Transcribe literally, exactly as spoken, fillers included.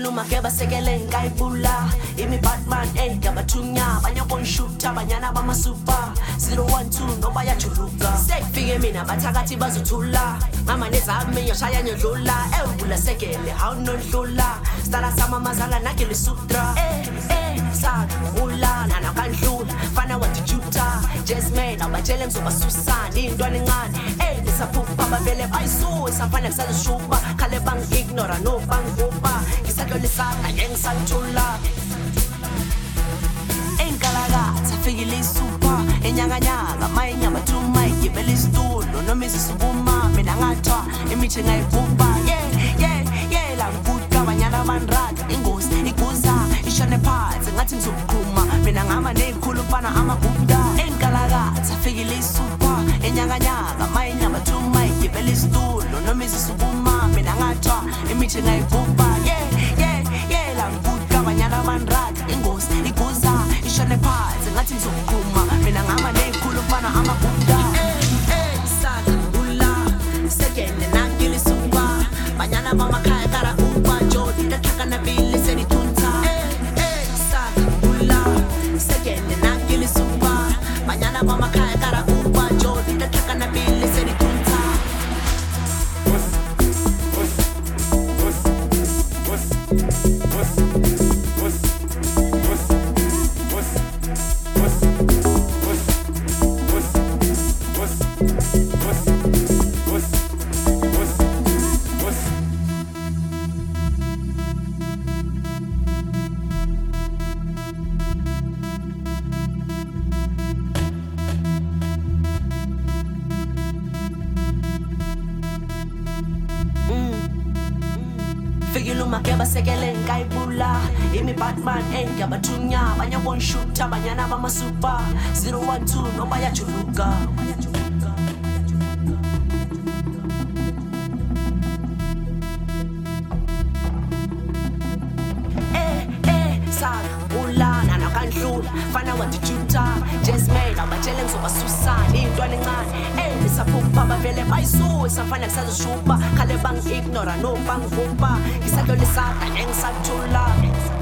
uma ke basekele ngayibula imi Batman eh ngabathunya banyabon shooter banyana bama super zero one two no bayajuluka sekufike mina bathakathi bazothula mama nezami yoshaya nyodlula ewula sekele awunondlula stara sama mazala nakele sutra eh eh sakula nana kandlula fana wathi Jasmine abatshele ngizobasusa intwana encane eh nisaphupha bavele bayisusa samfana kusazishuba khale bang ignore no bangupa ngisadlolisana ngengisantula enkalakatha fikile isupa enyakanyaka mayinyama thuma igibele isitulo noma izisubuma mina ngathwa imithi ngayivumba yeah yeah yeah la ngikuka banyana bandrada ingozi iguza ishone phansi ngathi ngizobukhuma mina ngama nezikhulu mfana amagubda enkalakatha fikile isupa enyakanyaka mayinyama thuma igibele isitulo noma izisubuma mina ngathwa imithi ngayivumba yeah yeah yeah la ngikuka banyana bandrada ingozi iguza ishone phansi ngathi ngizobukhuma mina ngama nezikhulu mfana amagubda eh sakula sekene nakile supa banyana bamakhaya kara uba jodi ndathaka nabili senithunta eh eh sakula sekene nakile supa banyana bamakhaya kara uba jodi ndathaka nabili senithunta Fikile uma ke basekele ngayibula imi Batman eh ngabathunya banyabon shooter banyana bama super zero one two no bayajuluka eh eh sakula nana kandlula fana wathi juta Jasmine abatshele ngizobasusa intwana encane eh nisaphupha bavele bayisusa samfana kusazishuba khale bang ignore no bangumpa ngisadlolisana ngengisatula